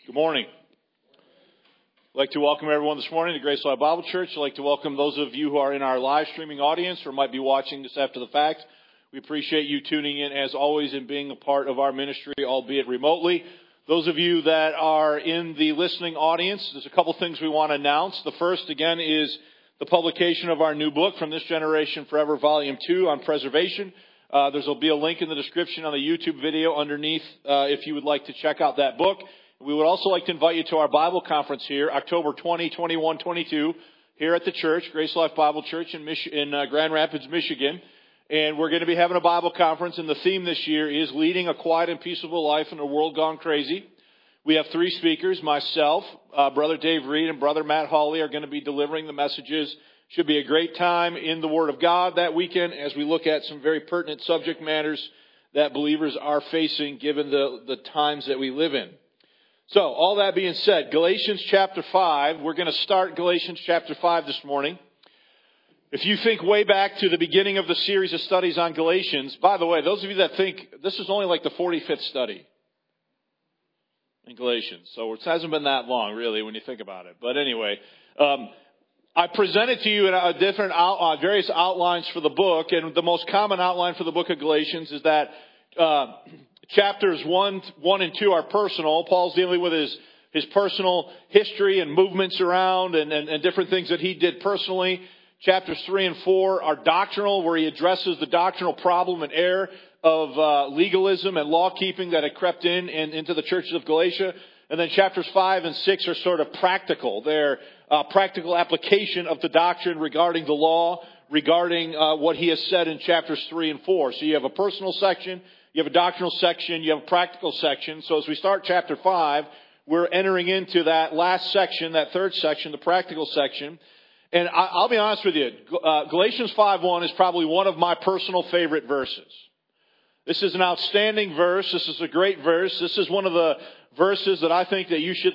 Good morning. I'd like to welcome everyone this morning to Grace Life Bible Church. I'd like to welcome those of you who are in our live streaming audience or might be watching this after the fact. We appreciate you tuning in as always and being a part of our ministry, albeit remotely. Those of you that are in the listening audience, there's a couple things we want to announce. The first, again, is the publication of our new book, From This Generation Forever, Volume 2 on preservation. There'll be a link in the description on the YouTube video underneath if you would like to check out that book. We would also like to invite you to our Bible conference here, October 20, 21, 22, here at the church, Grace Life Bible Church in Grand Rapids, Michigan. And we're going to be having a Bible conference, and the theme this year is Leading a Quiet and Peaceable Life in a World Gone Crazy. We have three speakers. Myself, Brother Dave Reed, and Brother Matt Hawley are going to be delivering the messages. Should be a great time in the Word of God that weekend as we look at some very pertinent subject matters that believers are facing given the times that we live in. So, all that being said, Galatians chapter 5, we're going to start Galatians chapter 5 this morning. If you think way back to the beginning of the series of studies on Galatians, by the way, those of you that think this is only like the 45th study in Galatians, so it hasn't been that long, really, when you think about it. But anyway, I presented to you various outlines for the book, and the most common outline for the book of Galatians is that chapters 1 and 2 are personal. Paul's dealing with his personal history and movements around and different things that he did personally. Chapters 3 and 4 are doctrinal, where he addresses the doctrinal problem and error of legalism and law-keeping that had crept into the churches of Galatia. And then chapters 5 and 6 are sort of practical. They're practical application of the doctrine regarding the law, regarding what he has said in chapters 3 and 4. So you have a personal section, you have a doctrinal section, you have a practical section. So as we start chapter 5, we're entering into that last section, that third section, the practical section. And I'll be honest with you, Galatians 5:1 is probably one of my personal favorite verses. This is an outstanding verse. This is a great verse. This is one of the verses that I think that you should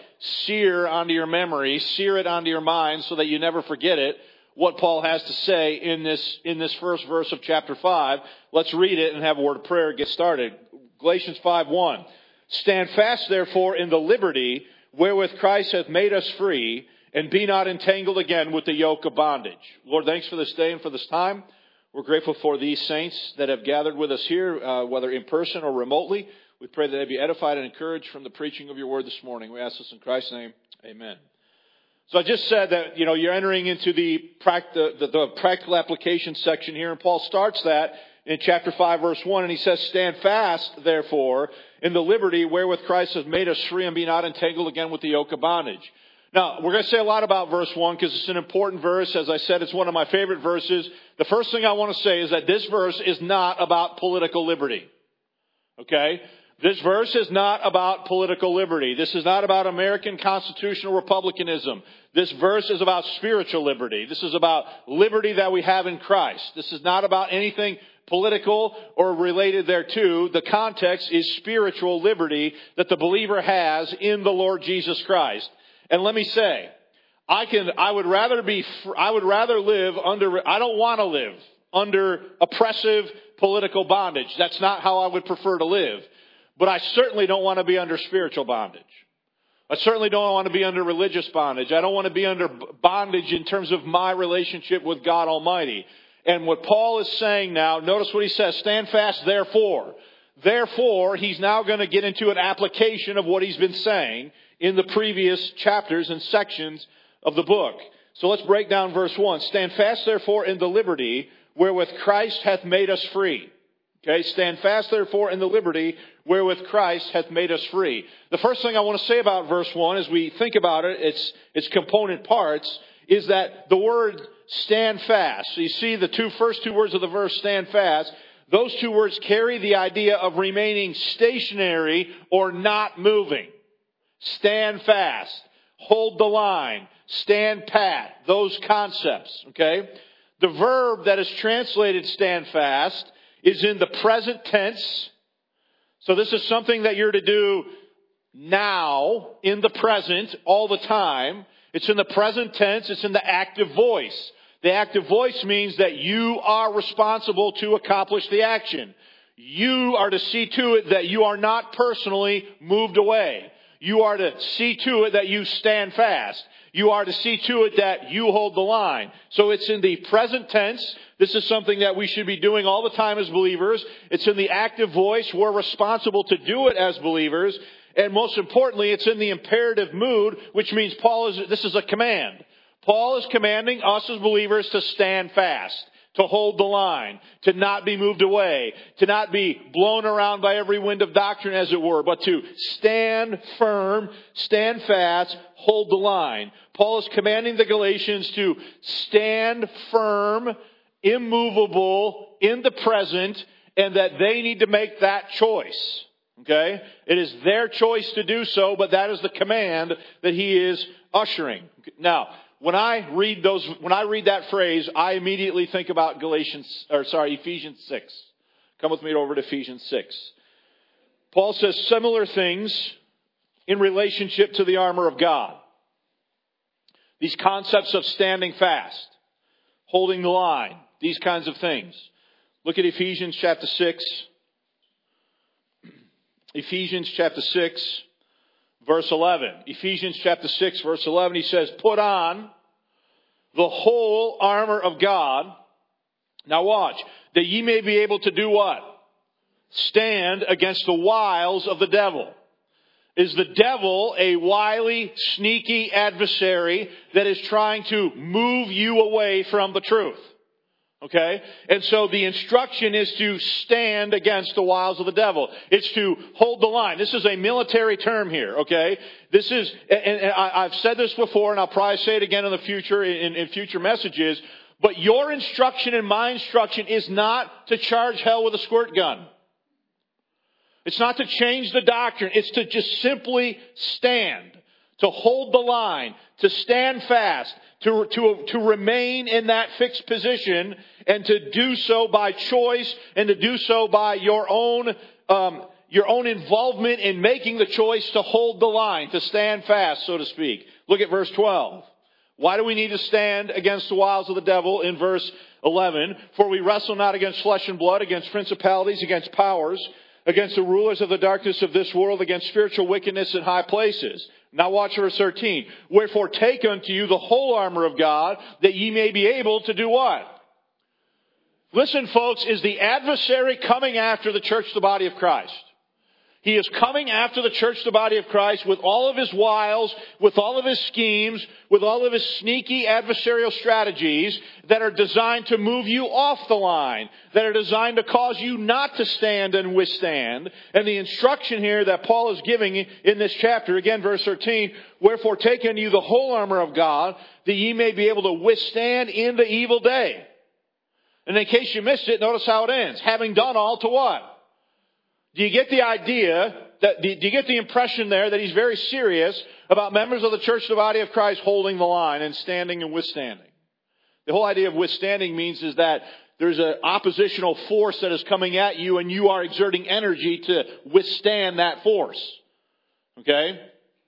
sear onto your memory, sear it onto your mind so that you never forget it. What Paul has to say in this first verse of chapter 5. Let's read it and have a word of prayer and get started. Galatians 5:1. Stand fast, therefore, in the liberty wherewith Christ hath made us free, and be not entangled again with the yoke of bondage. Lord, thanks for this day and for this time. We're grateful for these saints that have gathered with us here, whether in person or remotely. We pray that they be edified and encouraged from the preaching of your word this morning. We ask this in Christ's name. Amen. So I just said that, you're entering into the practical application section here, and Paul starts that in chapter 5, verse 1, and he says, Stand fast, therefore, in the liberty wherewith Christ has made us free, and be not entangled again with the yoke of bondage. Now, we're going to say a lot about verse 1 because it's an important verse. As I said, it's one of my favorite verses. The first thing I want to say is that this verse is not about political liberty. Okay? This verse is not about political liberty. This is not about American constitutional republicanism. This verse is about spiritual liberty. This is about liberty that we have in Christ. This is not about anything political or related thereto. The context is spiritual liberty that the believer has in the Lord Jesus Christ. And let me say, I don't want to live under oppressive political bondage. That's not how I would prefer to live. But I certainly don't want to be under spiritual bondage. I certainly don't want to be under religious bondage. I don't want to be under bondage in terms of my relationship with God Almighty. And what Paul is saying now, notice what he says, stand fast, therefore. Therefore, he's now going to get into an application of what he's been saying in the previous chapters and sections of the book. So let's break down verse 1. Stand fast, therefore, in the liberty wherewith Christ hath made us free. Okay, stand fast, therefore, in the liberty wherewith Christ hath made us free. The first thing I want to say about verse 1 as we think about it, its component parts, is that the word stand fast. So you see the first two words of the verse, stand fast. Those two words carry the idea of remaining stationary or not moving. Stand fast. Hold the line. Stand pat. Those concepts. Okay? The verb that is translated stand fast is in the present tense. So this is something that you're to do now, in the present, all the time. It's in the present tense. It's in the active voice. The active voice means that you are responsible to accomplish the action. You are to see to it that you are not personally moved away. You are to see to it that you stand fast. You are to see to it that you hold the line. So it's in the present tense. This is something that we should be doing all the time as believers. It's in the active voice. We're responsible to do it as believers. And most importantly, it's in the imperative mood, which means this is a command. Paul is commanding us as believers to stand fast, to hold the line, to not be moved away, to not be blown around by every wind of doctrine, as it were, but to stand firm, stand fast, hold the line. Paul is commanding the Galatians to stand firm, immovable, in the present, and that they need to make that choice. Okay? It is their choice to do so, but that is the command that he is ushering. Now, when I read that phrase, I immediately think about Ephesians 6. Come with me over to Ephesians 6. Paul says similar things in relationship to the armor of God. These concepts of standing fast, holding the line, these kinds of things. Look at Ephesians chapter 6. Ephesians chapter 6, verse 11. Ephesians chapter 6, verse 11, he says, put on the whole armor of God. Now watch. That ye may be able to do what? Stand against the wiles of the devil. Is the devil a wily, sneaky adversary that is trying to move you away from the truth? Okay? And so the instruction is to stand against the wiles of the devil. It's to hold the line. This is a military term here, okay? This is, and I've said this before, and I'll probably say it again in the future, in future messages, but your instruction and my instruction is not to charge hell with a squirt gun. It's not to change the doctrine. It's to just simply stand, to hold the line, to stand fast, to remain in that fixed position, and to do so by choice, and to do so by your own involvement in making the choice to hold the line, to stand fast, so to speak. Look at verse 12. Why do we need to stand against the wiles of the devil? In verse 11, for we wrestle not against flesh and blood, against principalities, against powers, against the rulers of the darkness of this world, against spiritual wickedness in high places. Now watch verse 13. Wherefore take unto you the whole armor of God, that ye may be able to do what? Listen, folks, is the adversary coming after the church, the body of Christ? He is coming after the church, the body of Christ, with all of his wiles, with all of his schemes, with all of his sneaky adversarial strategies that are designed to move you off the line, that are designed to cause you not to stand and withstand. And the instruction here that Paul is giving in this chapter, again, verse 13, wherefore take unto you the whole armor of God, that ye may be able to withstand in the evil day. And in case you missed it, notice how it ends. Having done all to what? Do you get the idea, do you get the impression there that he's very serious about members of the church, the body of Christ, holding the line and standing and withstanding? The whole idea of withstanding means is that there's an oppositional force that is coming at you and you are exerting energy to withstand that force. Okay?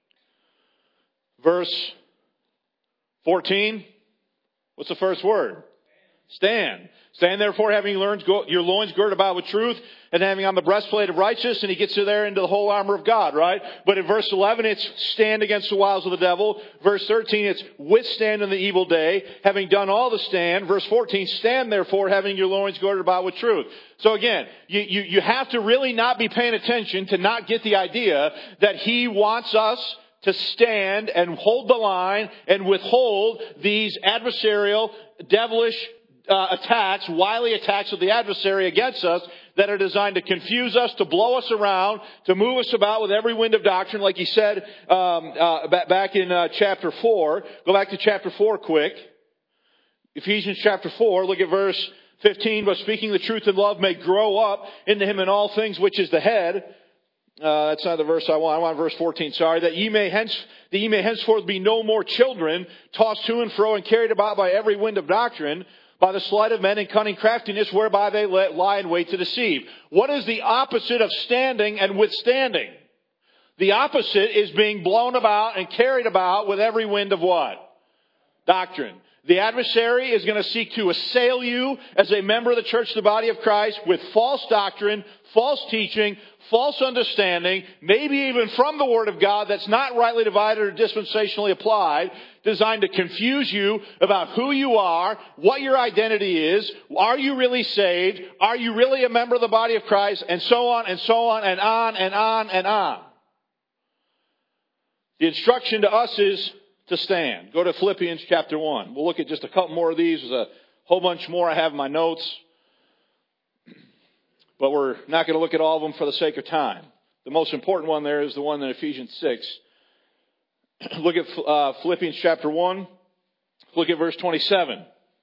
Verse 14. What's the first word? Stand. Stand therefore, having learned your loins girded about with truth, and having on the breastplate of righteousness, and he gets you there into the whole armor of God, right? But in verse 11, it's stand against the wiles of the devil. Verse 13, it's withstand in the evil day, having done all to stand. Verse 14, stand therefore, having your loins girded about with truth. So again, you have to really not be paying attention to not get the idea that he wants us to stand and hold the line and withhold these adversarial, devilish attacks, wily attacks of the adversary against us that are designed to confuse us, to blow us around, to move us about with every wind of doctrine, like he said back in chapter 4. Go back to chapter 4 quick. Ephesians chapter 4, look at verse 15. But speaking the truth in love may grow up into him in all things, which is the head. That's not the verse I want. I want verse 14, sorry. That ye may henceforth be no more children, tossed to and fro and carried about by every wind of doctrine, by the sleight of men and cunning craftiness whereby they lie in wait to deceive. What is the opposite of standing and withstanding? The opposite is being blown about and carried about with every wind of what? Doctrine. The adversary is going to seek to assail you as a member of the church, the body of Christ, with false doctrine, false teaching, false understanding, maybe even from the Word of God that's not rightly divided or dispensationally applied, designed to confuse you about who you are, what your identity is, are you really saved, are you really a member of the body of Christ, and so on and so on and on and on and on. The instruction to us is to stand. Go to Philippians chapter 1. We'll look at just a couple more of these. There's a whole bunch more I have in my notes. But we're not going to look at all of them for the sake of time. The most important one there is the one in Ephesians 6. Look at Philippians chapter 1. Look at verse 27.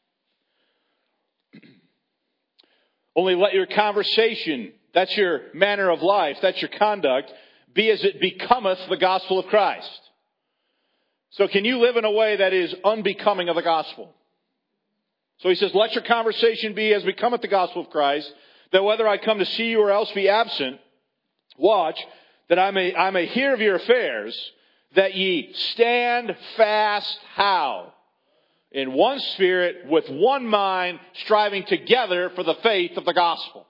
Only let your conversation, that's your manner of life, that's your conduct, be as it becometh the gospel of Christ. So can you live in a way that is unbecoming of the gospel? So he says, let your conversation be as becometh the gospel of Christ, that whether I come to see you or else be absent, watch, that I may hear of your affairs, that ye stand fast, how? In one spirit, with one mind, striving together for the faith of the gospel.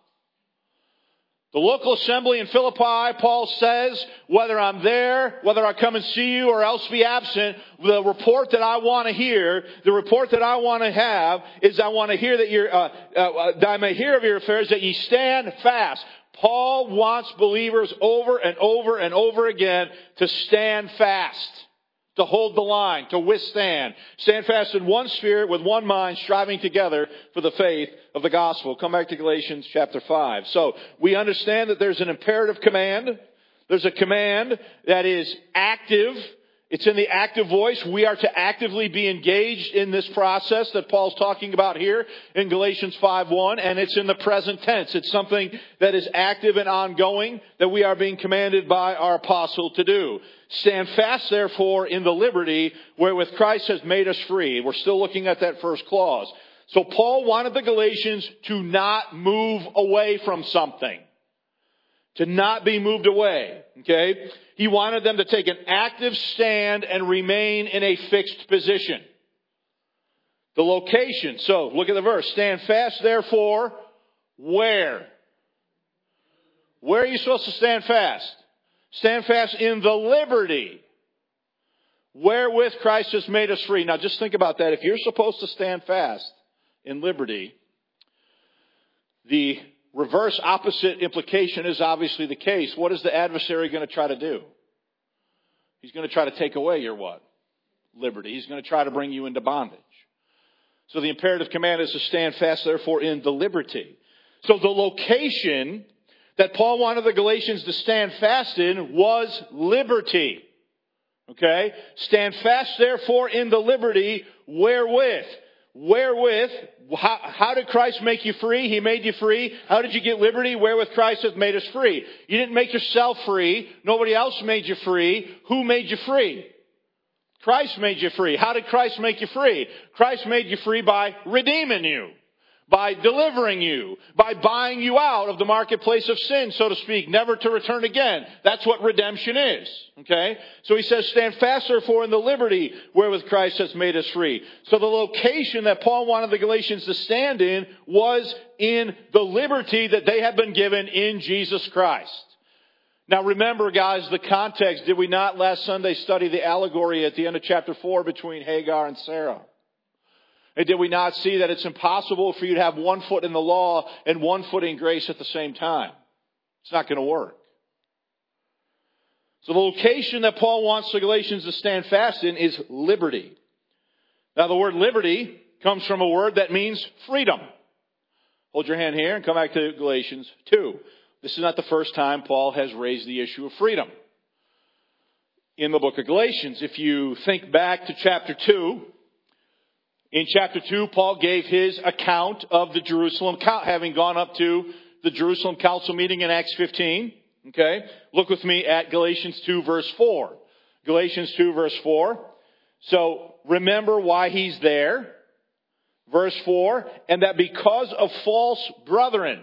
The local assembly in Philippi, Paul says, whether I'm there, whether I come and see you or else be absent, the report that I want to hear, the report that I want to have is I want to hear that I may hear of your affairs, that ye stand fast. Paul wants believers over and over and over again to stand fast, to hold the line, to withstand. Stand fast in one spirit with one mind, striving together for the faith of the gospel. Come back to Galatians chapter 5. So we understand that there's an imperative command. There's a command that is active. It's in the active voice. We are to actively be engaged in this process that Paul's talking about here in Galatians 5:1, and it's in the present tense. It's something that is active and ongoing that we are being commanded by our apostle to do. Stand fast, therefore, in the liberty wherewith Christ has made us free. We're still looking at that first clause. So Paul wanted the Galatians to not move away from something. To not be moved away. Okay? He wanted them to take an active stand and remain in a fixed position. The location. So, look at the verse. Stand fast, therefore, where? Where are you supposed to stand fast? Stand fast in the liberty wherewith Christ has made us free. Now, just think about that. If you're supposed to stand fast in liberty, the reverse opposite implication is obviously the case. What is the adversary going to try to do? He's going to try to take away your what? Liberty. He's going to try to bring you into bondage. So the imperative command is to stand fast, therefore, in the liberty. So the location that Paul wanted the Galatians to stand fast in was liberty. Okay? Stand fast, therefore, in the liberty wherewith. Wherewith, how did Christ make you free? He made you free. How did you get liberty? Wherewith Christ hath made us free. You didn't make yourself free. Nobody else made you free. Who made you free? Christ made you free. How did Christ make you free? Christ made you free by redeeming you. By delivering you, by buying you out of the marketplace of sin, so to speak, never to return again. That's what redemption is. Okay? So he says, stand fast therefore in the liberty wherewith Christ has made us free. So the location that Paul wanted the Galatians to stand in was in the liberty that they had been given in Jesus Christ. Now remember, guys, the context. Did we not last Sunday study the allegory at the end of chapter 4 between Hagar and Sarah? And did we not see that it's impossible for you to have one foot in the law and one foot in grace at the same time? It's not going to work. So the location that Paul wants the Galatians to stand fast in is liberty. Now the word liberty comes from a word that means freedom. Hold your hand here and come back to Galatians 2. This is not the first time Paul has raised the issue of freedom in the book of Galatians. If you think back to chapter 2, in chapter 2, Paul gave his account of the Jerusalem, having gone up to the Jerusalem council meeting in Acts 15. Okay? Look with me at Galatians 2 verse 4. Galatians 2 verse 4. So remember why he's there. Verse 4. And that because of false brethren.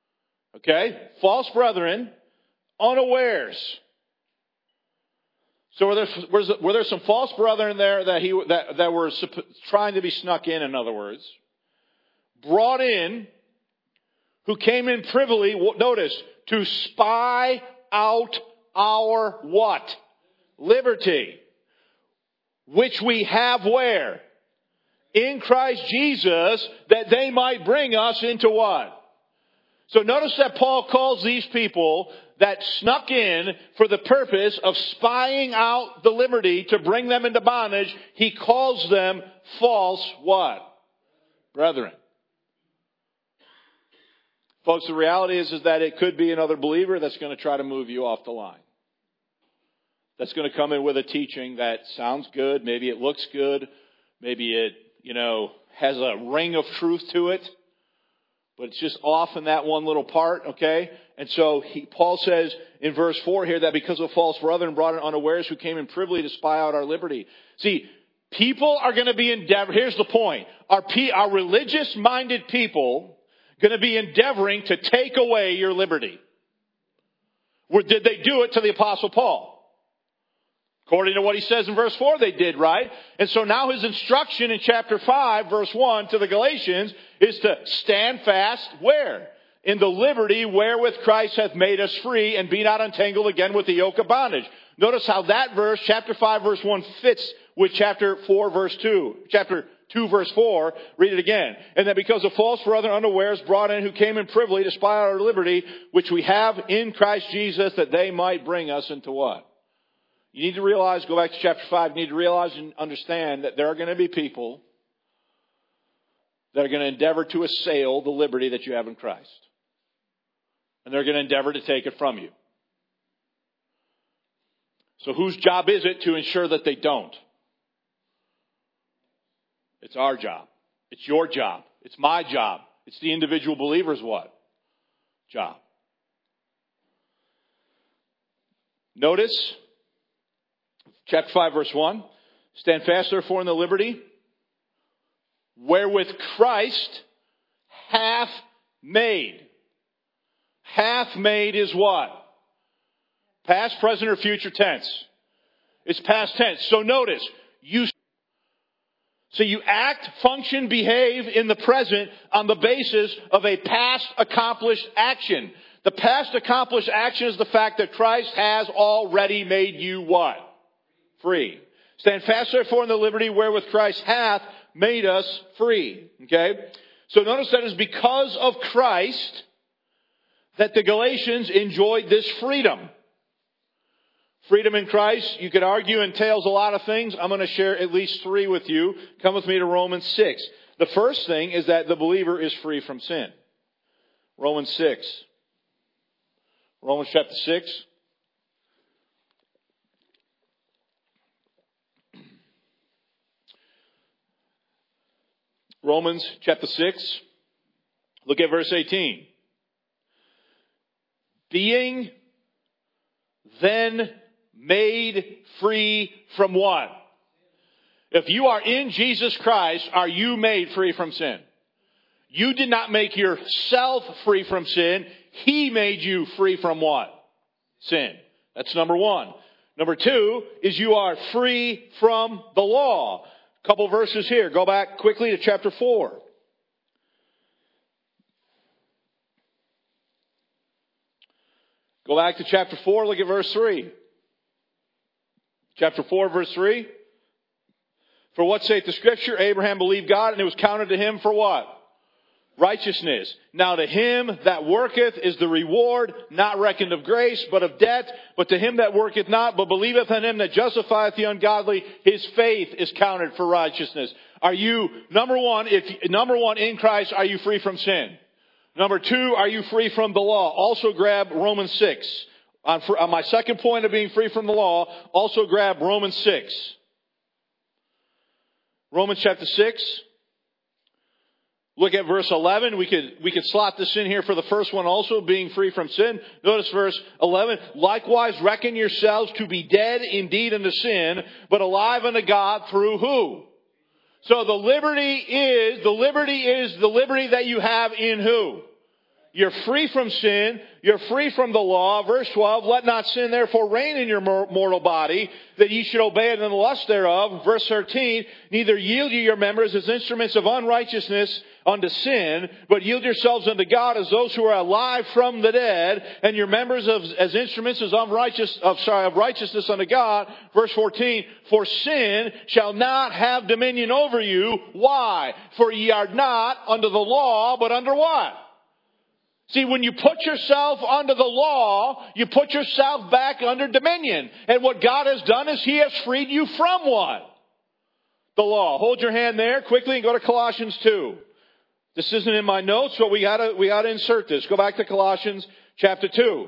Okay? False brethren, unawares. So were there some false brethren there that were trying to be snuck in other words, brought in, who came in privily, notice, to spy out our what? Liberty. Which we have where? In Christ Jesus, that they might bring us into what? So notice that Paul calls these people that snuck in for the purpose of spying out the liberty to bring them into bondage. He calls them false what? Brethren. Folks, the reality is that it could be another believer that's going to try to move you off the line. That's going to come in with a teaching that sounds good. Maybe it looks good. Maybe it, has a ring of truth to it. But it's just off in that one little part, okay? And so Paul says in verse 4 here that because of false brethren brought in unawares who came in privily to spy out our liberty. See, people are going to be here's the point. Are religious-minded people going to be endeavoring to take away your liberty? Or did they do it to the Apostle Paul? According to what he says in verse 4, they did, right? And so now his instruction in chapter 5, verse 1 to the Galatians is to stand fast where? In the liberty wherewith Christ hath made us free, and be not entangled again with the yoke of bondage. Notice how that verse, chapter 5, verse 1, fits with chapter 4, verse 2. Chapter 2, verse 4, read it again. And that because of false brethren unawares brought in who came in privily to spy out our liberty, which we have in Christ Jesus, that they might bring us into what? You need to realize, go back to chapter 5, you need to realize and understand that there are going to be people that are going to endeavor to assail the liberty that you have in Christ. And they're going to endeavor to take it from you. So whose job is it to ensure that they don't? It's our job. It's your job. It's my job. It's the individual believer's what? Job. Notice chapter 5, verse 1. Stand fast, therefore, in the liberty wherewith Christ hath made. Hath made is what? Past, present, or future tense? It's past tense. So notice, you act, function, behave in the present on the basis of a past accomplished action. The past accomplished action is the fact that Christ has already made you what? Free. Stand fast therefore in the liberty wherewith Christ hath made us free. Okay? So notice that it's because of Christ that the Galatians enjoyed this freedom. Freedom in Christ, you could argue, entails a lot of things. I'm going to share at least 3 with you. Come with me to Romans 6. The first thing is that the believer is free from sin. Romans 6. Romans chapter 6. Romans chapter 6. Look at verse 18. Being then made free from what? If you are in Jesus Christ, are you made free from sin? You did not make yourself free from sin. He made you free from what? Sin. That's number 1. Number 2 is you are free from the law. A couple verses here. Go back quickly to chapter 4. Go back to chapter 4. Look at verse 3. Chapter 4, verse 3. For what saith the Scripture? Abraham believed God, and it was counted to him for what? Righteousness. Now to him that worketh is the reward, not reckoned of grace, but of debt. But to him that worketh not, but believeth on him that justifieth the ungodly, his faith is counted for righteousness. Are you, number one, in Christ, are you free from sin? Number 2, are you free from the law? Also grab Romans 6. On my second point of being free from the law, also grab Romans 6. Romans chapter 6. Look at verse 11. We could slot this in here for the first one also, being free from sin. Notice verse 11. Likewise reckon yourselves to be dead indeed unto sin, but alive unto God through who? So the liberty is the liberty that you have in who? You're free from sin. You're free from the law. Verse 12, let not sin therefore reign in your mortal body, that ye should obey it in the lust thereof. Verse 13, neither yield ye your members as instruments of unrighteousness unto sin, but yield yourselves unto God as those who are alive from the dead, and your members as instruments of righteousness unto God. Verse 14, for sin shall not have dominion over you. Why? For ye are not under the law, but under what? See, when you put yourself under the law, you put yourself back under dominion. And what God has done is He has freed you from what? The law. Hold your hand there quickly and go to Colossians 2. This isn't in my notes, but we gotta insert this. Go back to Colossians chapter 2.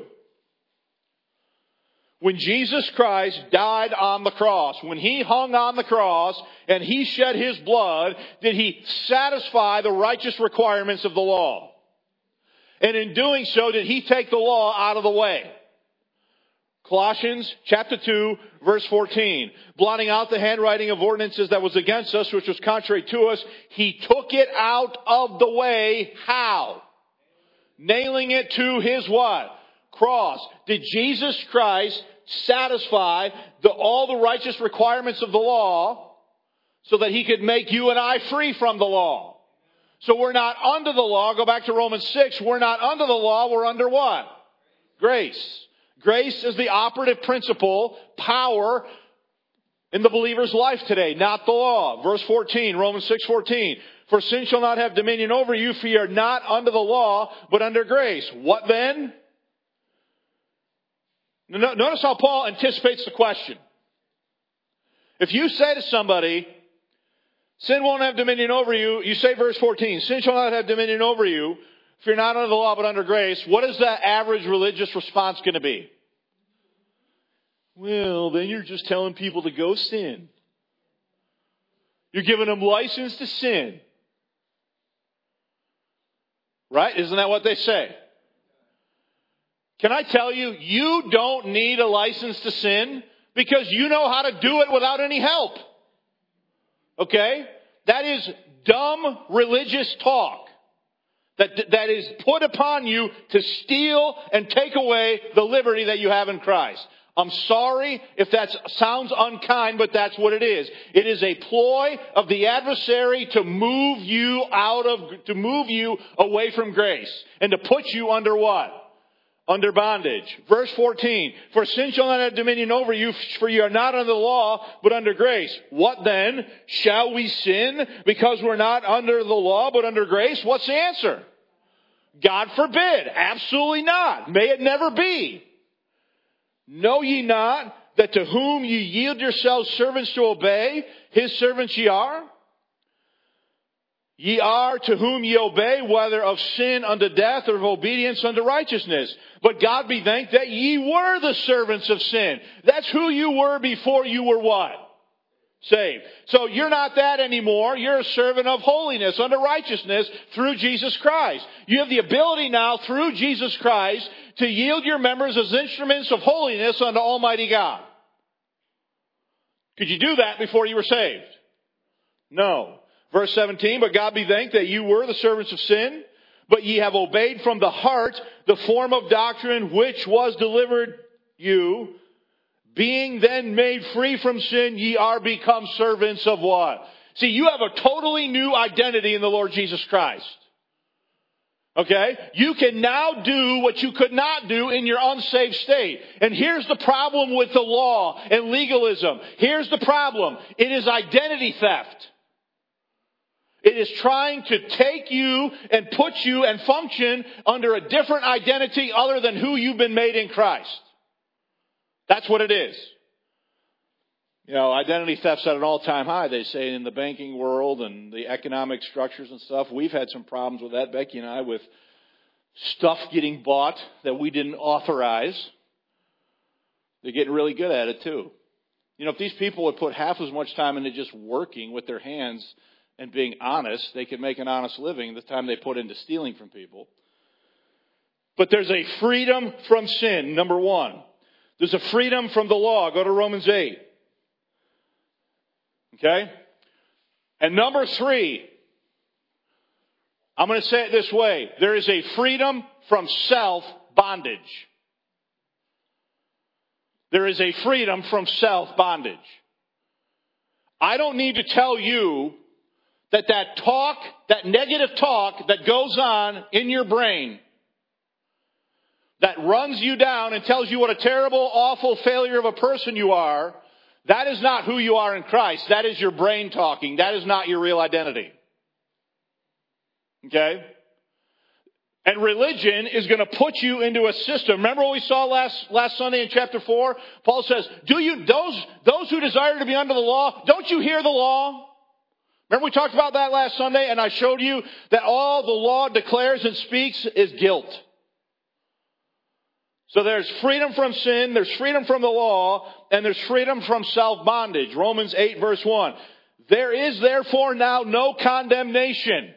When Jesus Christ died on the cross, when He hung on the cross and He shed His blood, did He satisfy the righteous requirements of the law? And in doing so, did He take the law out of the way? Colossians chapter 2, verse 14. Blotting out the handwriting of ordinances that was against us, which was contrary to us, He took it out of the way. How? Nailing it to His what? Cross. Did Jesus Christ satisfy all the righteous requirements of the law so that He could make you and I free from the law? So we're not under the law. Go back to Romans 6. We're not under the law. We're under what? Grace. Grace is the operative principle, power in the believer's life today, not the law. Verse 14, Romans 6:14. For sin shall not have dominion over you, for ye are not under the law, but under grace. What then? Notice how Paul anticipates the question. If you say to somebody, sin won't have dominion over you. You say verse 14, sin shall not have dominion over you if you're not under the law but under grace. What is that average religious response going to be? Well, then you're just telling people to go sin. You're giving them license to sin. Right? Isn't that what they say? Can I tell you, you don't need a license to sin because you know how to do it without any help. Okay? That is dumb religious talk that is put upon you to steal and take away the liberty that you have in Christ. I'm sorry if that sounds unkind, but that's what it is. It is a ploy of the adversary to move you away from grace and to put you under what? Under bondage. Verse 14, for sin shall not have dominion over you, for you are not under the law, but under grace. What then? Shall we sin because we're not under the law, but under grace? What's the answer? God forbid. Absolutely not. May it never be. Know ye not that to whom ye yield yourselves servants to obey, His servants ye are? Ye are to whom ye obey, whether of sin unto death or of obedience unto righteousness. But God be thanked that ye were the servants of sin. That's who you were before you were what? Saved. So you're not that anymore. You're a servant of holiness unto righteousness through Jesus Christ. You have the ability now through Jesus Christ to yield your members as instruments of holiness unto Almighty God. Could you do that before you were saved? No. Verse 17, but God be thanked that you were the servants of sin, but ye have obeyed from the heart the form of doctrine which was delivered you. Being then made free from sin, ye are become servants of what? See, you have a totally new identity in the Lord Jesus Christ. Okay? You can now do what you could not do in your unsaved state. And here's the problem with the law and legalism. Here's the problem. It is identity theft. It is trying to take you and put you and function under a different identity other than who you've been made in Christ. That's what it is. You know, identity theft's at an all-time high, they say, in the banking world and the economic structures and stuff. We've had some problems with that, Becky and I, with stuff getting bought that we didn't authorize. They're getting really good at it, too. You know, if these people would put half as much time into just working with their hands and being honest, they could make an honest living the time they put into stealing from people. But there's a freedom from sin, number one. There's a freedom from the law. Go to Romans 8. Okay? And number three, I'm going to say it this way. There is a freedom from self-bondage. There is a freedom from self-bondage. I don't need to tell you that talk, that negative talk that goes on in your brain, that runs you down and tells you what a terrible, awful failure of a person you are, that is not who you are in Christ. That is your brain talking. That is not your real identity. Okay? And religion is going to put you into a system. Remember what we saw last Sunday in chapter 4? Paul says, those who desire to be under the law, don't you hear the law? Remember we talked about that last Sunday, and I showed you that all the law declares and speaks is guilt. So there's freedom from sin, there's freedom from the law, and there's freedom from self-bondage. Romans 8 verse 1. There is therefore now no condemnation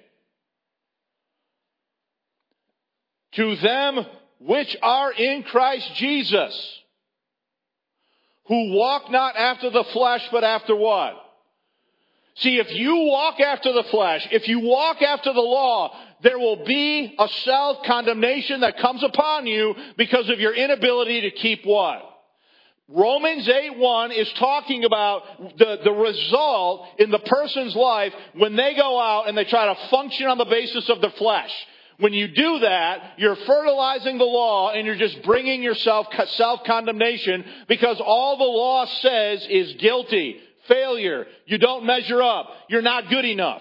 to them which are in Christ Jesus, who walk not after the flesh, but after what? See, if you walk after the flesh, if you walk after the law, there will be a self-condemnation that comes upon you because of your inability to keep what? Romans 8:1 is talking about the result in the person's life when they go out and they try to function on the basis of the flesh. When you do that, you're fertilizing the law and you're just bringing yourself self-condemnation because all the law says is guilty, failure, you don't measure up, you're not good enough.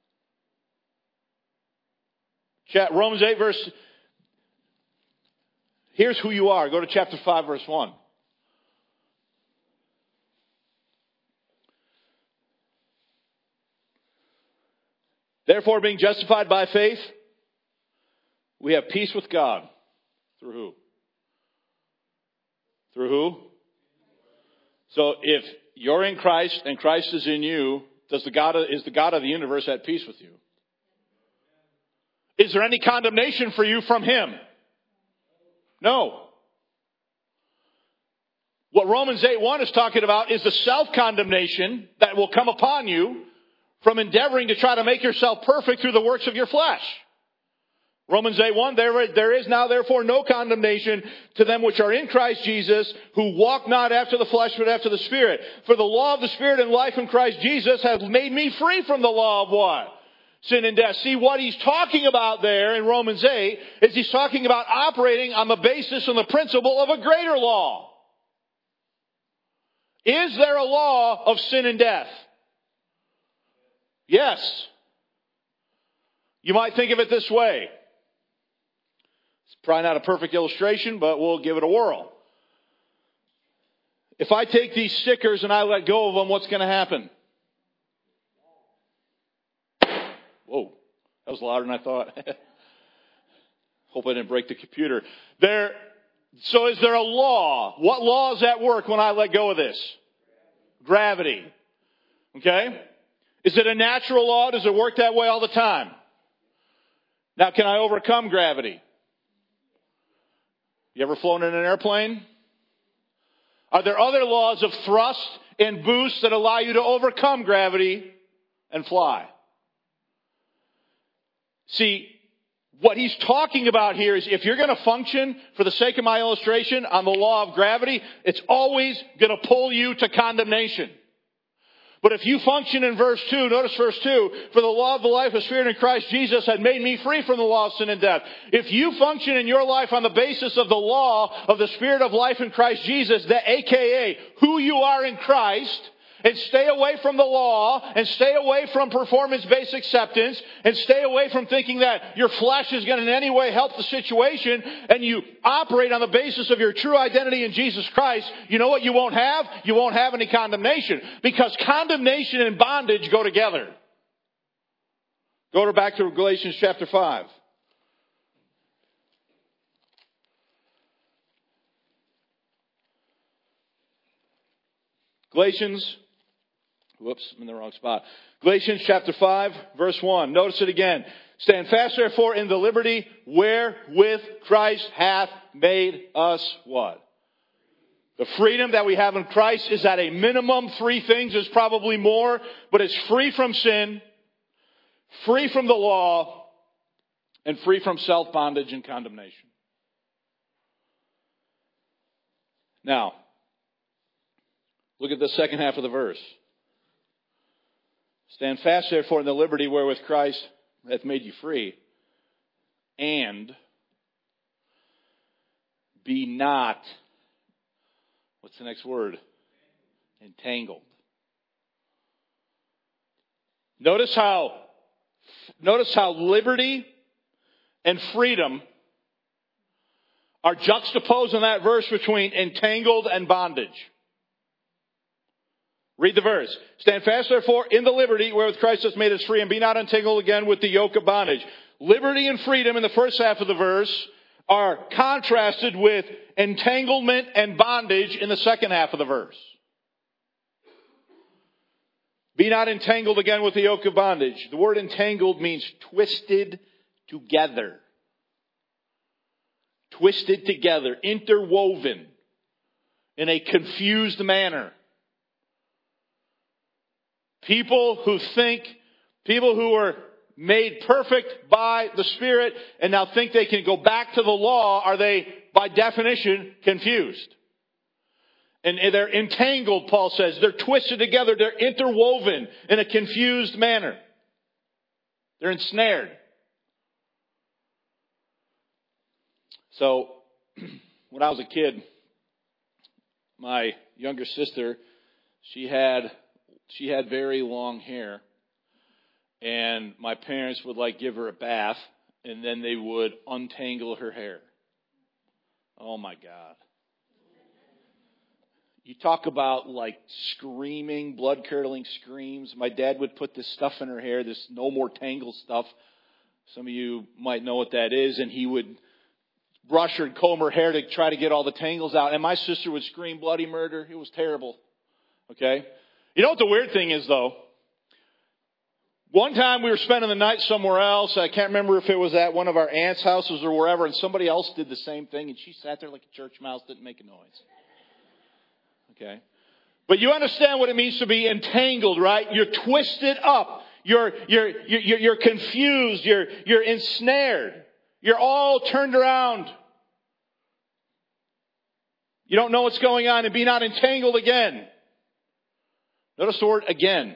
Romans 8 verse, here's who you are. Go to chapter 5 verse 1. Therefore, being justified by faith, we have peace with God. Through who? Through who? So if you're in Christ and Christ is in you, is the God of the universe at peace with you? Is there any condemnation for you from Him? No. What Romans 8:1 is talking about is the self-condemnation that will come upon you from endeavoring to try to make yourself perfect through the works of your flesh. Romans 8:1, there is now therefore no condemnation to them which are in Christ Jesus, who walk not after the flesh but after the Spirit. For the law of the Spirit and life in Christ Jesus has made me free from the law of what? Sin and death. See, what he's talking about there in Romans 8 is he's talking about operating on the basis and the principle of a greater law. Is there a law of sin and death? Yes. You might think of it this way. It's probably not a perfect illustration, but we'll give it a whirl. If I take these stickers and I let go of them, what's going to happen? Whoa, that was louder than I thought. Hope I didn't break the computer. So is there a law? What law is at work when I let go of this? Gravity. Okay? Is it a natural law? Does it work that way all the time? Now, can I overcome gravity? You ever flown in an airplane? Are there other laws of thrust and boost that allow you to overcome gravity and fly? See, what he's talking about here is if you're going to function, for the sake of my illustration, on the law of gravity, it's always going to pull you to condemnation. But if you function in verse 2, notice verse 2, for the law of the life of Spirit in Christ Jesus had made me free from the law of sin and death. If you function in your life on the basis of the law of the Spirit of life in Christ Jesus, that aka who you are in Christ, and stay away from the law, and stay away from performance-based acceptance, and stay away from thinking that your flesh is going to in any way help the situation, and you operate on the basis of your true identity in Jesus Christ, you know what you won't have? You won't have any condemnation. Because condemnation and bondage go together. Go back to Galatians chapter 5. I'm in the wrong spot. Galatians chapter 5, verse 1. Notice it again. Stand fast, therefore, in the liberty wherewith Christ hath made us what? The freedom that we have in Christ is at a minimum 3 things. There's probably more. But it's free from sin, free from the law, and free from self-bondage and condemnation. Now, look at the second half of the verse. Stand fast, therefore, in the liberty wherewith Christ hath made you free, and be not, what's the next word? Entangled. Notice how liberty and freedom are juxtaposed in that verse between entangled and bondage. Read the verse. Stand fast, therefore, in the liberty wherewith Christ hath made us free, and be not entangled again with the yoke of bondage. Liberty and freedom in the first half of the verse are contrasted with entanglement and bondage in the second half of the verse. Be not entangled again with the yoke of bondage. The word entangled means twisted together. Twisted together, interwoven in a confused manner. People who are made perfect by the Spirit and now think they can go back to the law, are they, by definition, confused? And they're entangled, Paul says. They're twisted together. They're interwoven in a confused manner. They're ensnared. So, when I was a kid, my younger sister, she had very long hair. And my parents would give her a bath, and then they would untangle her hair. Oh my God. You talk about screaming, blood-curdling screams. My dad would put this stuff in her hair, this no more tangle stuff. Some of you might know what that is. And he would brush her and comb her hair to try to get all the tangles out. And my sister would scream bloody murder. It was terrible. Okay? You know what the weird thing is, though? One time we were spending the night somewhere else. I can't remember if it was at one of our aunt's houses or wherever, and somebody else did the same thing, and she sat there like a church mouse, didn't make a noise. Okay? But you understand what it means to be entangled, right? You're twisted up. You're confused. You're ensnared. You're all turned around. You don't know what's going on, and be not entangled again. Notice the word again.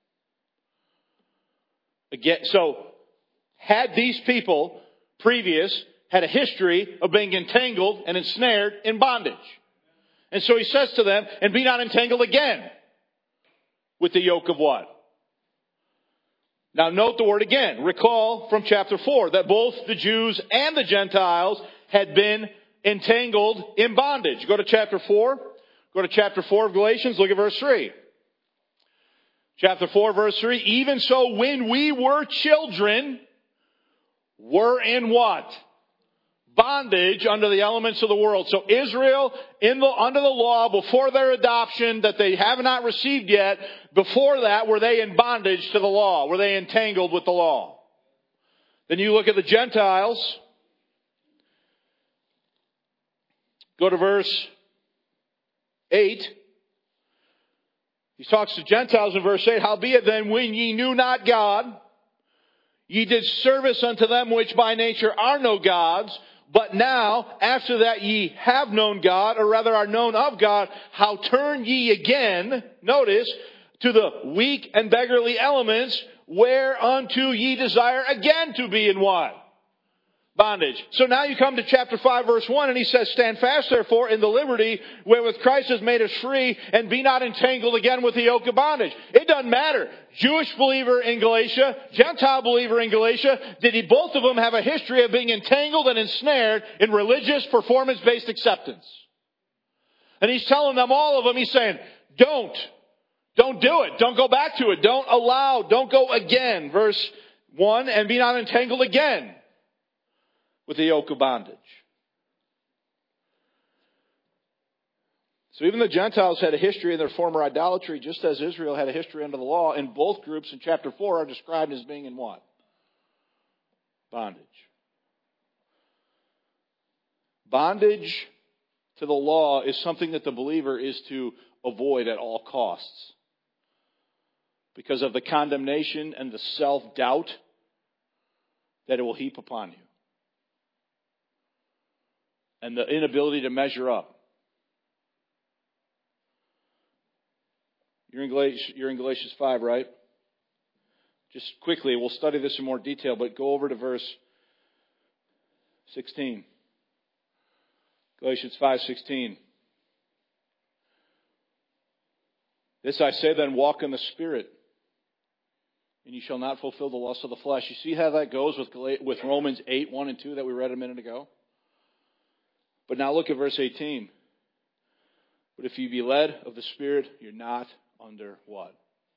Again, so, had these people had a history of being entangled and ensnared in bondage. And so he says to them, and be not entangled again with the yoke of what? Now note the word again. Recall from chapter 4 that both the Jews and the Gentiles had been entangled in bondage. Go to chapter 4. Go to chapter 4 of Galatians. Look at verse 3. Chapter 4, verse 3, even so when we were children, were in what? Bondage under the elements of the world. So Israel, under the law, before their adoption that they have not received yet, before that, were they in bondage to the law? Were they entangled with the law? Then you look at the Gentiles. Go to verse 8. He talks to Gentiles in verse 8. Howbeit then, when ye knew not God, ye did service unto them which by nature are no gods. But now, after that ye have known God, or rather are known of God, how turn ye again, notice, to the weak and beggarly elements, whereunto ye desire again to be in what? Bondage. So now you come to chapter 5 verse 1 and he says, stand fast therefore in the liberty wherewith Christ has made us free, and be not entangled again with the yoke of bondage. It doesn't matter. Jewish believer in Galatia, Gentile believer in Galatia, both of them have a history of being entangled and ensnared in religious performance-based acceptance. And he's telling them, all of them, he's saying, don't do it. Don't go back to it. Don't go again. Verse 1, and be not entangled again with the yoke of bondage. So even the Gentiles had a history in their former idolatry, just as Israel had a history under the law, and both groups in chapter 4 are described as being in what? Bondage. Bondage to the law is something that the believer is to avoid at all costs, because of the condemnation and the self-doubt that it will heap upon you. and the inability to measure up. You're in Galatians 5, right? Just quickly, we'll study this in more detail, but go over to verse 16. Galatians 5:16. This I say then, walk in the Spirit, and you shall not fulfill the lust of the flesh. You see how that goes with Romans 8, 1 and 2 that we read a minute ago? But now look at verse 18. But if you be led of the Spirit, you're not under what?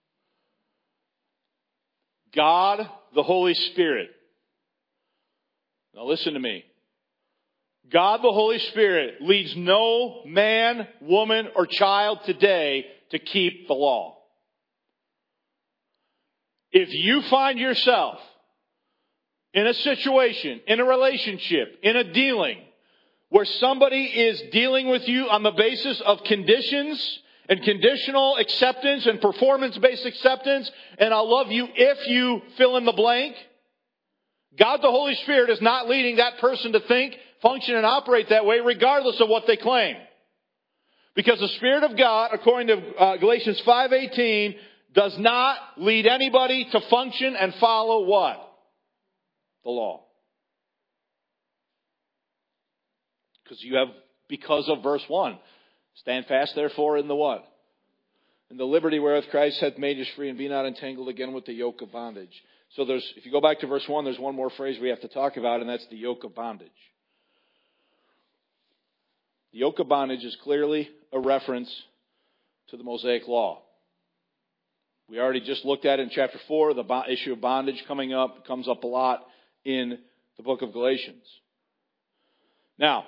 God, the Holy Spirit. Now listen to me. God, the Holy Spirit, leads no man, woman, or child today to keep the law. If you find yourself in a situation, in a relationship, in a dealing, where somebody is dealing with you on the basis of conditions and conditional acceptance and performance-based acceptance, and I'll love you if you fill in the blank, God the Holy Spirit is not leading that person to think, function, and operate that way regardless of what they claim. Because the Spirit of God, according to Galatians 5:18, does not lead anybody to function and follow what? The law. Because of verse 1. Stand fast, therefore, in the what? In the liberty wherewith Christ hath made us free, and be not entangled again with the yoke of bondage. So if you go back to verse 1, there's one more phrase we have to talk about, and that's the yoke of bondage. The yoke of bondage is clearly a reference to the Mosaic Law. We already just looked at it in chapter 4. The issue of bondage comes up a lot in the book of Galatians. Now,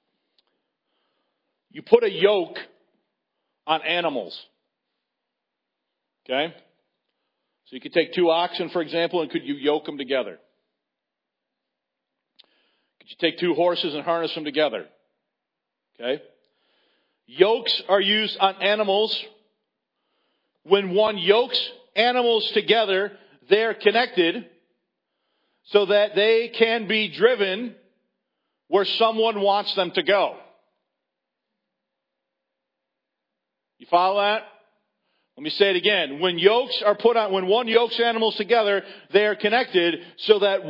you put a yoke on animals. Okay? So you could take two oxen, for example, and could you yoke them together? Could you take two horses and harness them together? Okay? Yokes are used on animals. When one yokes animals together, they're connected so that they can be driven where someone wants them to go. You follow that? Let me say it again. When one yokes animals together, they are connected so that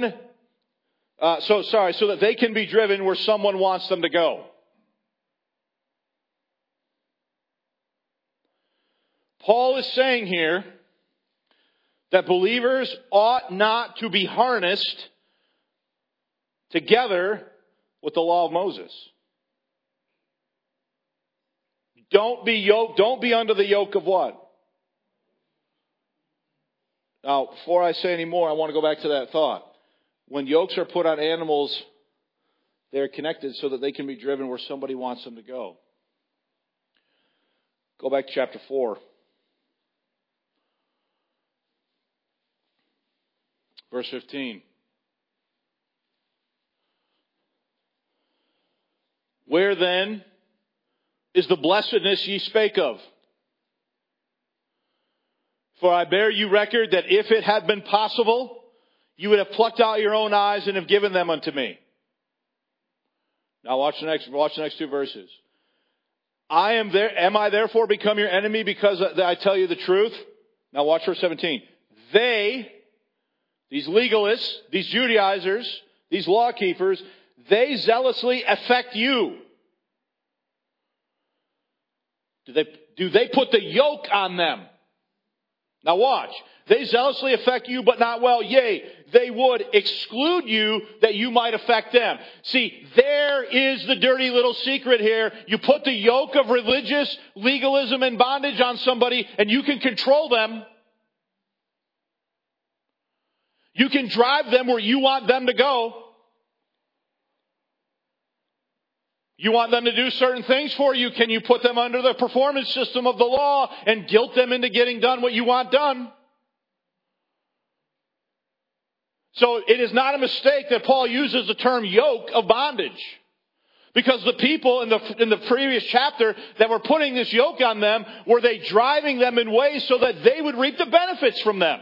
so that they can be driven where someone wants them to go. Paul is saying here that believers ought not to be harnessed together with the law of Moses. Don't be under the yoke of what? Now, before I say any more, I want to go back to that thought. When yokes are put on animals, they're connected so that they can be driven where somebody wants them to go. Go back to chapter 4. Verse 15. Where then is the blessedness ye spake of? For I bear you record that if it had been possible, you would have plucked out your own eyes and have given them unto me. Now watch the next two verses. Am I therefore become your enemy because I tell you the truth? Now watch verse 17. These legalists, these Judaizers, these law keepers, they zealously affect you. Do they put the yoke on them? Now watch. They zealously affect you, but not well. Yea, they would exclude you that you might affect them. See, there is the dirty little secret here. You put the yoke of religious legalism and bondage on somebody, and you can control them. You can drive them where you want them to go. You want them to do certain things for you. Can you put them under the performance system of the law and guilt them into getting done what you want done? So it is not a mistake that Paul uses the term yoke of bondage. Because the people in the previous chapter that were putting this yoke on them, were they driving them in ways so that they would reap the benefits from them?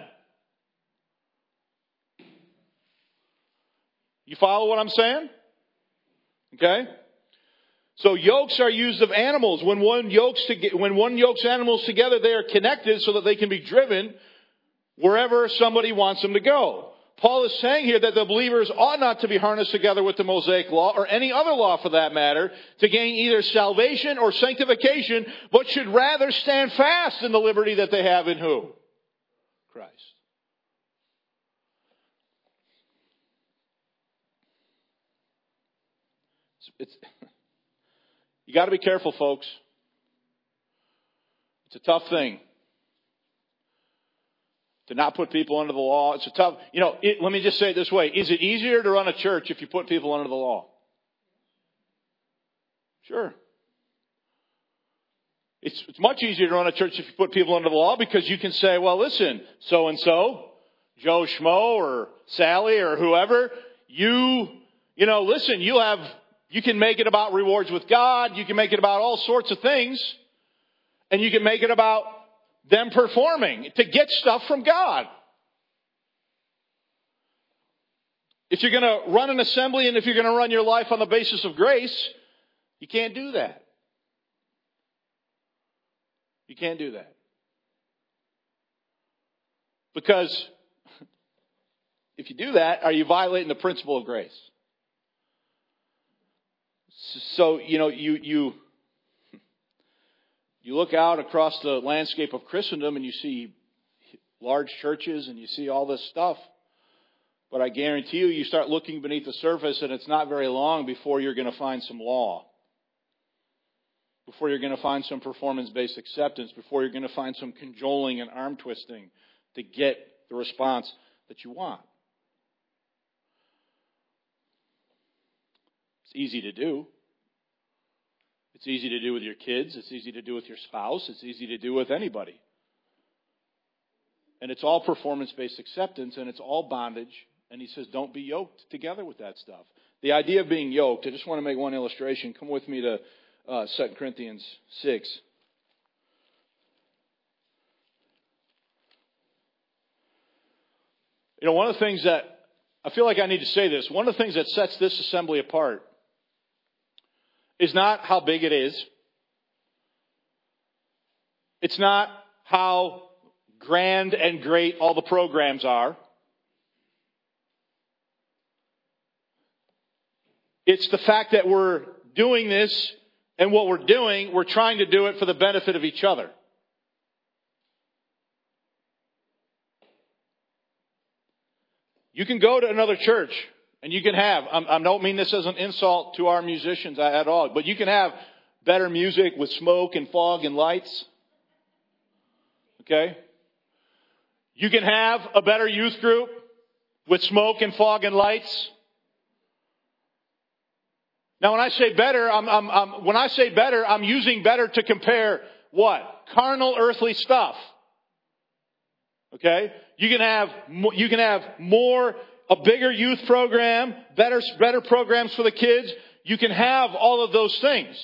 You follow what I'm saying? Okay? So yokes are used of animals. When one yokes animals together, they are connected so that they can be driven wherever somebody wants them to go. Paul is saying here that the believers ought not to be harnessed together with the Mosaic law or any other law for that matter to gain either salvation or sanctification, but should rather stand fast in the liberty that they have in who? Christ. You got to be careful, folks. It's a tough thing to not put people under the law. It's a tough, let me just say it this way. Is it easier to run a church if you put people under the law? Sure. It's much easier to run a church if you put people under the law because you can say, well, listen, so-and-so, Joe Schmo or Sally or whoever, listen, you can make it about rewards with God. You can make it about all sorts of things. And you can make it about them performing to get stuff from God. If you're going to run an assembly and if you're going to run your life on the basis of grace, you can't do that. You can't do that. Because if you do that, are you violating the principle of grace? So, you look out across the landscape of Christendom and you see large churches and you see all this stuff. But I guarantee you start looking beneath the surface and it's not very long before you're going to find some law. Before you're going to find some performance-based acceptance. Before you're going to find some cajoling and arm twisting to get the response that you want. It's easy to do. It's easy to do with your kids. It's easy to do with your spouse. It's easy to do with anybody. And it's all performance-based acceptance, and it's all bondage. And he says, don't be yoked together with that stuff. The idea of being yoked, I just want to make one illustration. Come with me to 2 Corinthians 6. One of the things that, I feel like I need to say this, one of the things that sets this assembly apart is not how big it is. It's not how grand and great all the programs are. It's the fact that we're doing this, and what we're doing, we're trying to do it for the benefit of each other. You can go to another church and you can have, I don't mean this as an insult to our musicians at all, but you can have better music with smoke and fog and lights. Okay? You can have a better youth group with smoke and fog and lights. Now when I say better, I'm using better to compare what? Carnal earthly stuff. Okay? You can have a bigger youth program, better programs for the kids. You can have all of those things.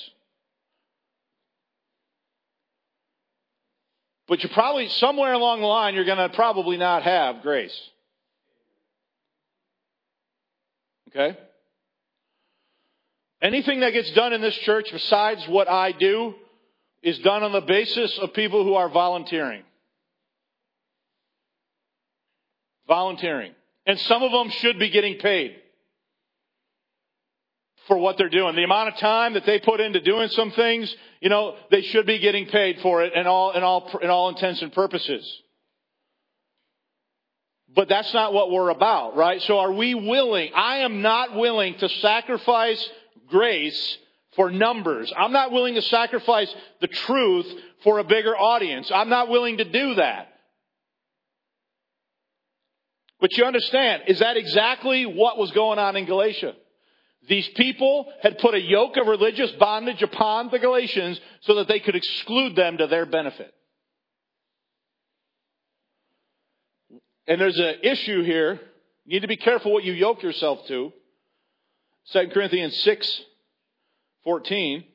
But you're probably, somewhere along the line, you're going to probably not have grace. Okay? Anything that gets done in this church besides what I do is done on the basis of people who are volunteering. Volunteering. And some of them should be getting paid for what they're doing. The amount of time that they put into doing some things, they should be getting paid for it in all intents and purposes. But that's not what we're about, right? So are we willing? I am not willing to sacrifice grace for numbers. I'm not willing to sacrifice the truth for a bigger audience. I'm not willing to do that. But you understand, is that exactly what was going on in Galatia? These people had put a yoke of religious bondage upon the Galatians so that they could exclude them to their benefit. And there's an issue here. You need to be careful what you yoke yourself to. 2 Corinthians 6:14.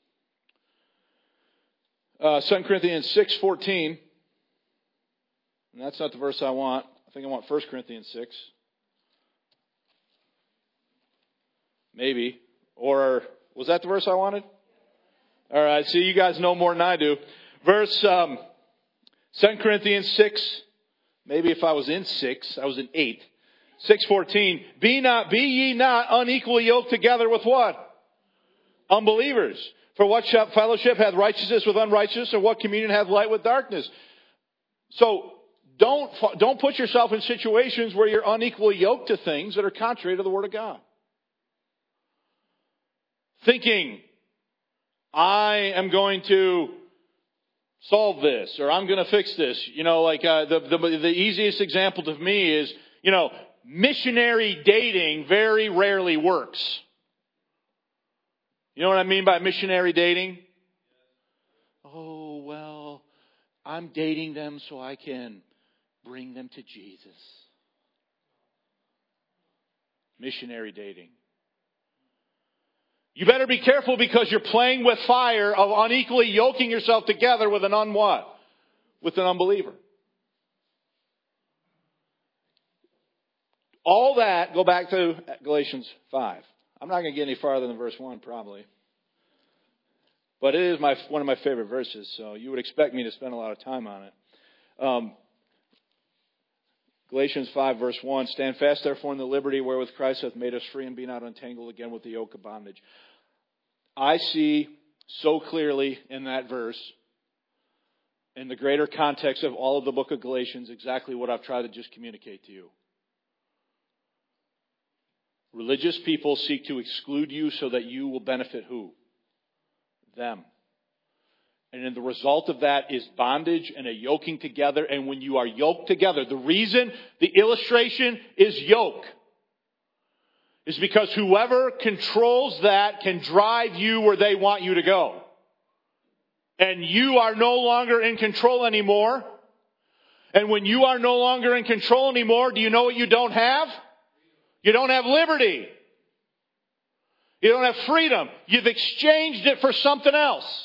2 Corinthians 6:14. And that's not the verse I want. I think I want 1 Corinthians 6. Maybe. Or was that the verse I wanted? All right, see, you guys know more than I do. Verse 2 Corinthians 6. Maybe if I was in 6, I was in 8. 6:14. Be ye not unequally yoked together with what? Unbelievers. For what fellowship hath righteousness with unrighteousness, or what communion hath light with darkness? So don't put yourself in situations where you're unequally yoked to things that are contrary to the Word of God. Thinking, I am going to solve this, or I'm going to fix this. You know, like the easiest example to me is, missionary dating very rarely works. You know what I mean by missionary dating? Oh, well, I'm dating them so I can bring them to Jesus. Missionary dating. You better be careful because you're playing with fire of unequally yoking yourself together with an With an unbeliever. All that, go back to Galatians 5. I'm not going to get any farther than verse 1 probably. But it is one of my favorite verses, so you would expect me to spend a lot of time on it. Galatians 5 verse 1, stand fast therefore in the liberty wherewith Christ hath made us free, and be not entangled again with the yoke of bondage. I see so clearly in that verse, in the greater context of all of the book of Galatians, exactly what I've tried to just communicate to you. Religious people seek to exclude you so that you will benefit who? Them. And then the result of that is bondage and a yoking together. And when you are yoked together, the reason the illustration is yoke is because whoever controls that can drive you where they want you to go. And you are no longer in control anymore. And when you are no longer in control anymore, do you know what you don't have? You don't have liberty. You don't have freedom. You've exchanged it for something else.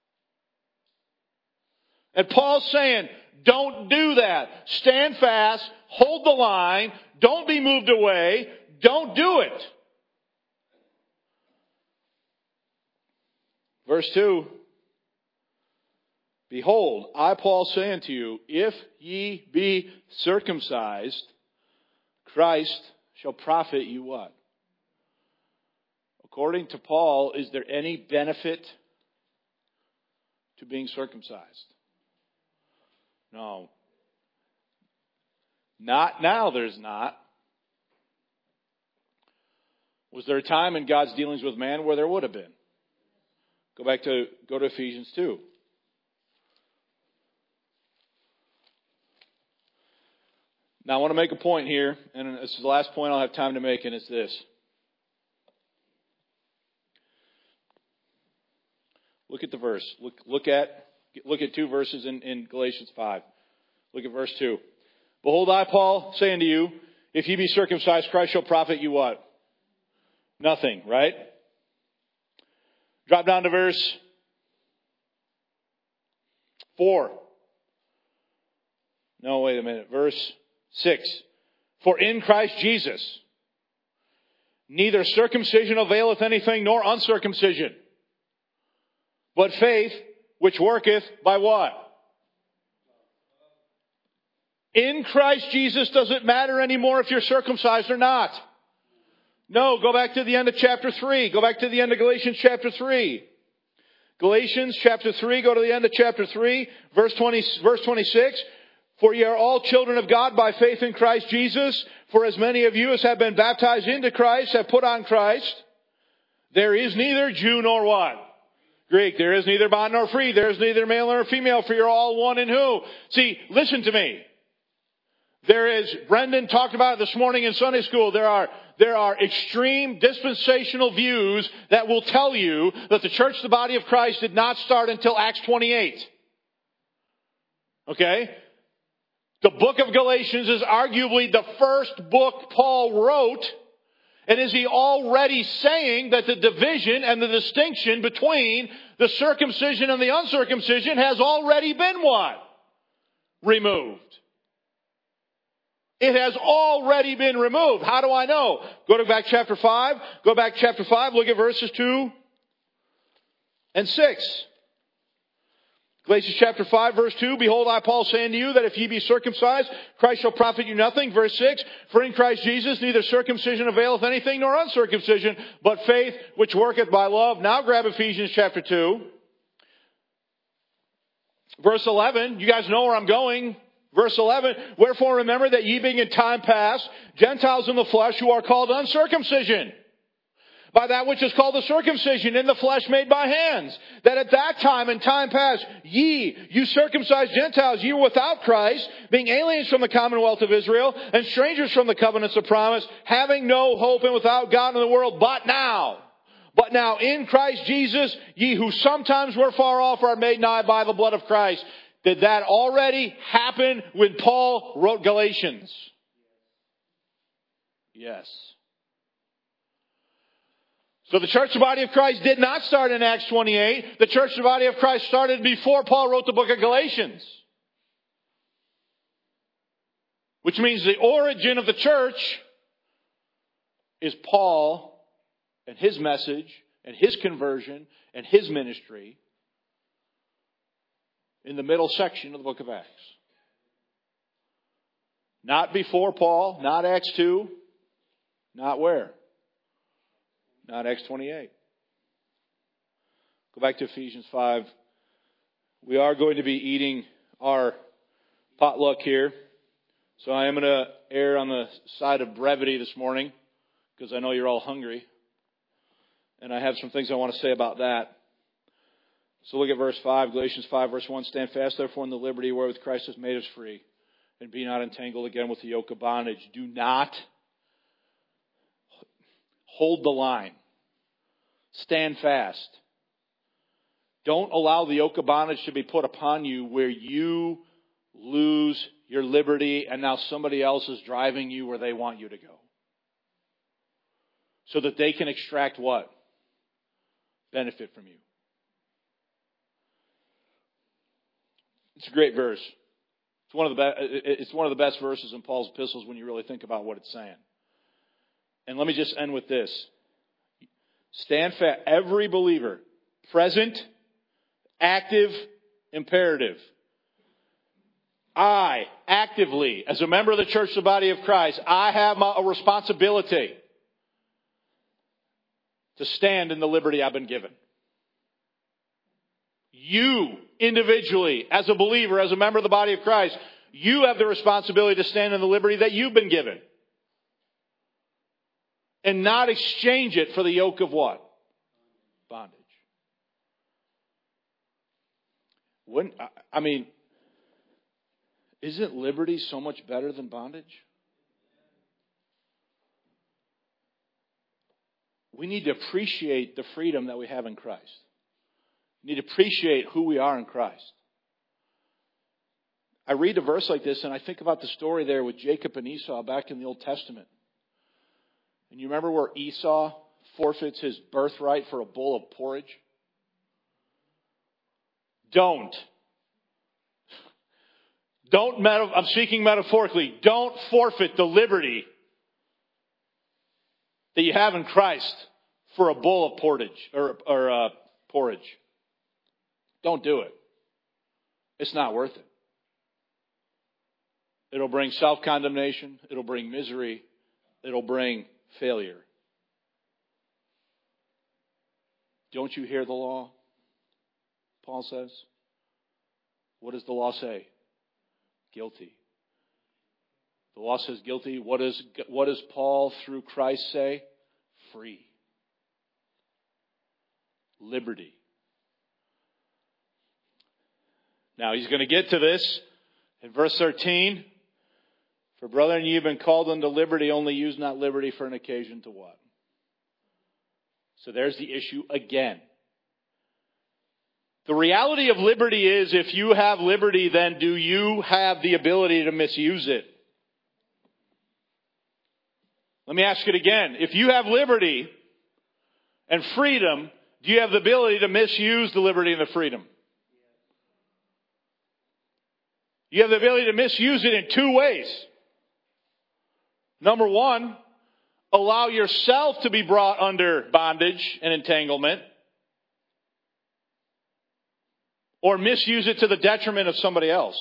And Paul's saying, don't do that. Stand fast. Hold the line. Don't be moved away. Don't do it. Verse 2. Behold, I, Paul, say unto you, if ye be circumcised, Christ shall profit you what? According to Paul, is there any benefit to being circumcised? No. Not now, there's not. Was there a time in God's dealings with man where there would have been? Go to Ephesians 2. Now I want to make a point here, and this is the last point I'll have time to make, and it's this. Look at the verse. Look at 2 verses in Galatians 5. Look at verse 2. Behold, I, Paul, say unto you, if ye be circumcised, Christ shall profit you what? Nothing, right? Drop down to verse 4. No, wait a minute. Verse 6. For in Christ Jesus, neither circumcision availeth anything, nor uncircumcision, but faith which worketh by what? In Christ Jesus, does it matter anymore if you're circumcised or not? No, go back to the end of chapter 3. Go back to the end of Galatians chapter 3. Galatians chapter 3, go to the end of chapter 3, verse 26. For ye are all children of God by faith in Christ Jesus. For as many of you as have been baptized into Christ have put on Christ. There is neither Jew nor what? Greek. There is neither bond nor free. There is neither male nor female, for you're all one in who? See, listen to me. Brendan talked about it this morning in Sunday school. There are extreme dispensational views that will tell you that the church, the body of Christ, did not start until Acts 28. Okay? The book of Galatians is arguably the first book Paul wrote. And is he already saying that the division and the distinction between the circumcision and the uncircumcision has already been what? Removed. It has already been removed. How do I know? Go to back chapter 5. Go back chapter 5. Look at verses 2 and 6. Galatians chapter 5 verse 2. Behold, I, Paul, say unto you that if ye be circumcised, Christ shall profit you nothing. Verse 6. For in Christ Jesus neither circumcision availeth anything nor uncircumcision, but faith which worketh by love. Now grab Ephesians chapter 2. Verse 11. You guys know where I'm going. Verse 11, wherefore remember that ye being in time past, Gentiles in the flesh, who are called uncircumcision, by that which is called the circumcision in the flesh made by hands, that at that time in time past, you circumcised Gentiles, ye were without Christ, being aliens from the commonwealth of Israel, and strangers from the covenants of promise, having no hope and without God in the world. But now in Christ Jesus, ye who sometimes were far off are made nigh by the blood of Christ. Did that already happen when Paul wrote Galatians? Yes. So the church body of Christ did not start in Acts 28. The church body of Christ started before Paul wrote the book of Galatians. Which means the origin of the church is Paul and his message and his conversion and his ministry in the middle section of the book of Acts. Not before Paul, not Acts 2, not where? Not Acts 28. Go back to Ephesians 5. We are going to be eating our potluck here. So I am going to err on the side of brevity this morning because I know you're all hungry. And I have some things I want to say about that. So look at verse 5, Galatians 5, verse 1. Stand fast, therefore, in the liberty wherewith Christ has made us free, and be not entangled again with the yoke of bondage. Do not hold the line. Stand fast. Don't allow the yoke of bondage to be put upon you where you lose your liberty and now somebody else is driving you where they want you to go. So that they can extract what? Benefit from you. It's a great verse. It's one of the best verses in Paul's epistles when you really think about what it's saying. And let me just end with this. Stand fast. Every believer, present, active, imperative. I, actively, as a member of the church, the body of Christ, I have a responsibility to stand in the liberty I've been given. You, individually, as a believer, as a member of the body of Christ, you have the responsibility to stand in the liberty that you've been given. And not exchange it for the yoke of what? Bondage. Isn't liberty so much better than bondage? We need to appreciate the freedom that we have in Christ. We need to appreciate who we are in Christ. I read a verse like this and I think about the story there with Jacob and Esau back in the Old Testament. And you remember where Esau forfeits his birthright for a bowl of porridge? I'm speaking metaphorically. Don't forfeit the liberty that you have in Christ for a bowl of porridge or porridge. Don't do it. It's not worth it. It'll bring self-condemnation. It'll bring misery. It'll bring failure. Don't you hear the law? Paul says. What does the law say? Guilty. The law says guilty. What does Paul through Christ say? Free. Liberty. Now he's going to get to this in verse 13. For brethren, ye have been called unto liberty, only use not liberty for an occasion to what? So there's the issue again. The reality of liberty is if you have liberty, then do you have the ability to misuse it? Let me ask it again. If you have liberty and freedom, do you have the ability to misuse the liberty and the freedom? You have the ability to misuse it in two ways. Number one, allow yourself to be brought under bondage and entanglement, or misuse it to the detriment of somebody else.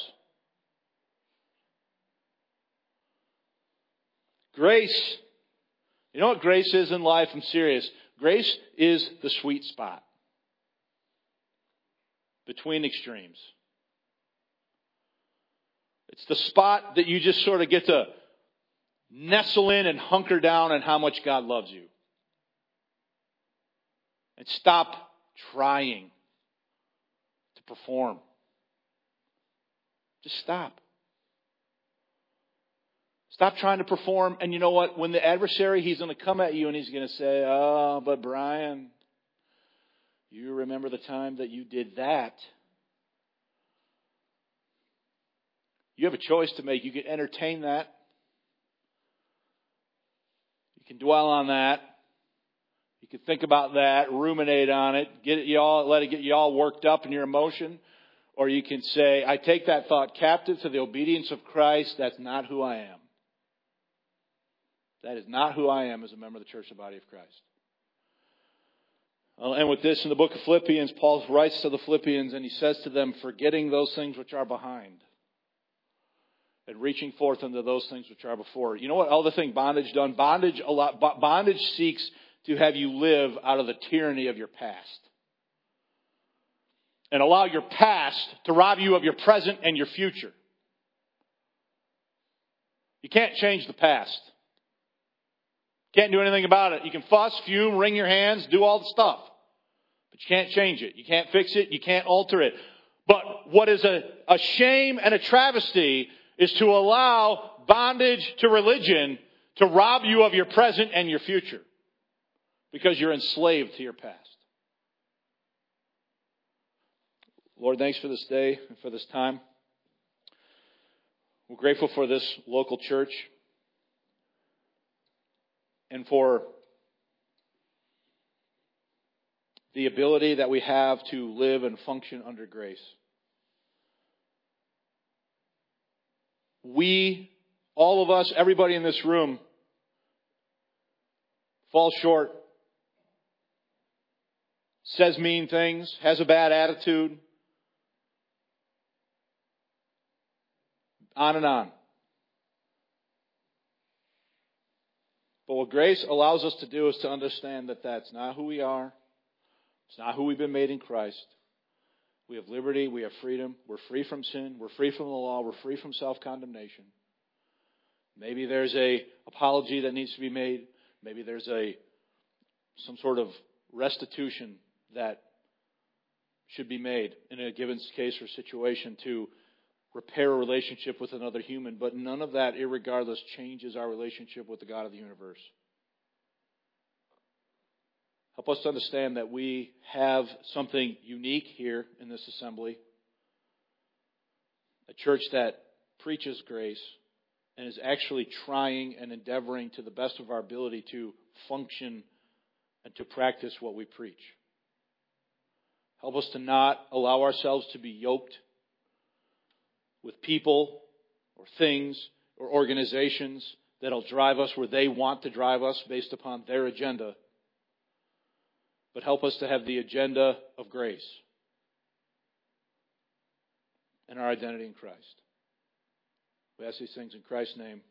Grace. You know what grace is in life? I'm serious. Grace is the sweet spot between extremes. It's the spot that you just sort of get to nestle in and hunker down on how much God loves you. And stop trying to perform. Just stop. Stop trying to perform. And you know what? When the adversary, he's going to come at you and he's going to say, "Oh, but Brian, you remember the time that you did that." You have a choice to make. You can entertain that. You can dwell on that. You can think about that, ruminate on it, let it get you all worked up in your emotion. Or you can say, "I take that thought captive to the obedience of Christ. That's not who I am. That is not who I am as a member of the church, the body of Christ." I'll end with this. In the book of Philippians, Paul writes to the Philippians and he says to them, "Forgetting those things which are behind and reaching forth unto those things which are before." You know what other thing bondage done? Bondage seeks to have you live out of the tyranny of your past. And allow your past to rob you of your present and your future. You can't change the past. Can't do anything about it. You can fuss, fume, wring your hands, do all the stuff. But you can't change it. You can't fix it. You can't alter it. But what is a shame and a travesty is to allow bondage to religion to rob you of your present and your future. Because you're enslaved to your past. Lord, thanks for this day and for this time. We're grateful for this local church. And for the ability that we have to live and function under grace. We, all of us, everybody in this room, fall short, says mean things, has a bad attitude, on and on. But what grace allows us to do is to understand that that's not who we are. It's not who we've been made in Christ. We have liberty. We have freedom. We're free from sin. We're free from the law. We're free from self-condemnation. Maybe there's a apology that needs to be made. Maybe there's some sort of restitution that should be made in a given case or situation to repair a relationship with another human, but none of that, irregardless, changes our relationship with the God of the universe. Help us to understand that we have something unique here in this assembly. A church that preaches grace and is actually trying and endeavoring to the best of our ability to function and to practice what we preach. Help us to not allow ourselves to be yoked with people or things or organizations that'll drive us where they want to drive us based upon their agenda. But help us to have the agenda of grace and our identity in Christ. We ask these things in Christ's name.